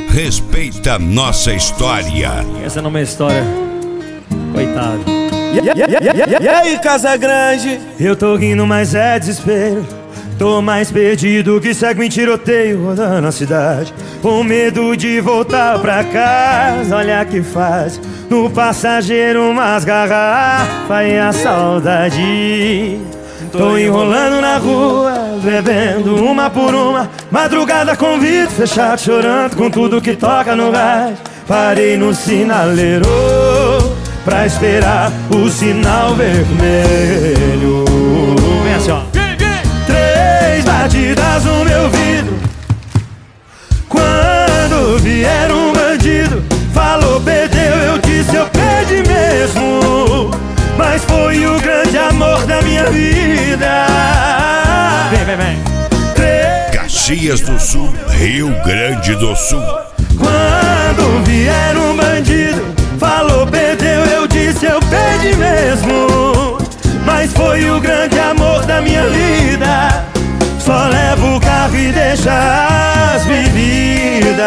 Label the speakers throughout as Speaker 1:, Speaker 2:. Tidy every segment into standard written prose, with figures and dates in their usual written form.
Speaker 1: respeita nossa história.
Speaker 2: Essa não é uma história, coitado.
Speaker 3: E aí, Casa Grande?
Speaker 2: Eu tô rindo, mas é desespero. Tô mais perdido que segue em tiroteio rodando a cidade, com medo de voltar pra casa. Olha que faz no passageiro umas garrafas e a saudade. Tô enrolando na rua, bebendo uma por uma, madrugada com vidro fechado, chorando com tudo que toca no rádio. Parei no sinaleiro pra esperar o sinal vermelho. Vem assim, ó. Três batidas no meu vidro. Quando vier um bandido, falou perdeu, eu disse eu perdi mesmo. Mas foi o grande amor da minha vida. Vem.
Speaker 1: Caxias do Sul, Rio Grande do Sul.
Speaker 2: Quando vier um bandido, falou perdeu, eu disse eu perdi mesmo. Mas foi o grande amor da minha vida. Só levo o carro e deixa as bebidas.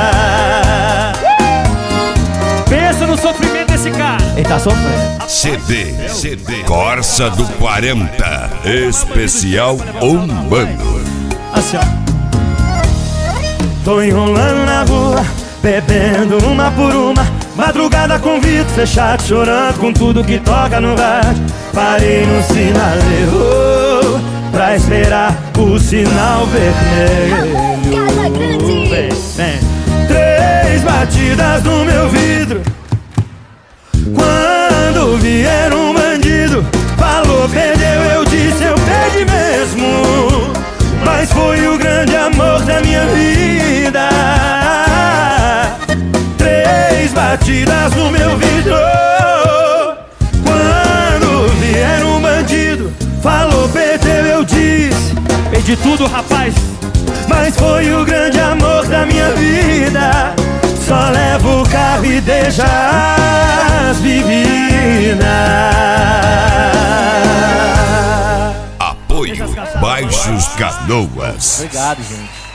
Speaker 2: Pensa no sofrimento desse cara.
Speaker 3: Ele tá sofrendo.
Speaker 1: CD Corsa do 40, especial Umbando.
Speaker 2: Assim, ó. Tô enrolando na rua, bebendo uma por uma, madrugada com vidro fechado, chorando com tudo que toca no rádio. Parei no sinaleiro pra esperar o sinal vermelho.
Speaker 4: Casa Grande.
Speaker 2: Vem. Três batidas no meu vidro. Quando vier um bandido, falou perdeu, eu disse eu perdi mesmo. Mas foi o grande amor da minha vida. Três batidas no meu vidro. Quando vier um bandido, falou perdeu, eu disse perdi tudo, rapaz. Mas foi o grande amor da minha vida. Só levo o carro e deixa as bebidas.
Speaker 1: Apoio Baixos Canoas.
Speaker 3: Obrigado, gente.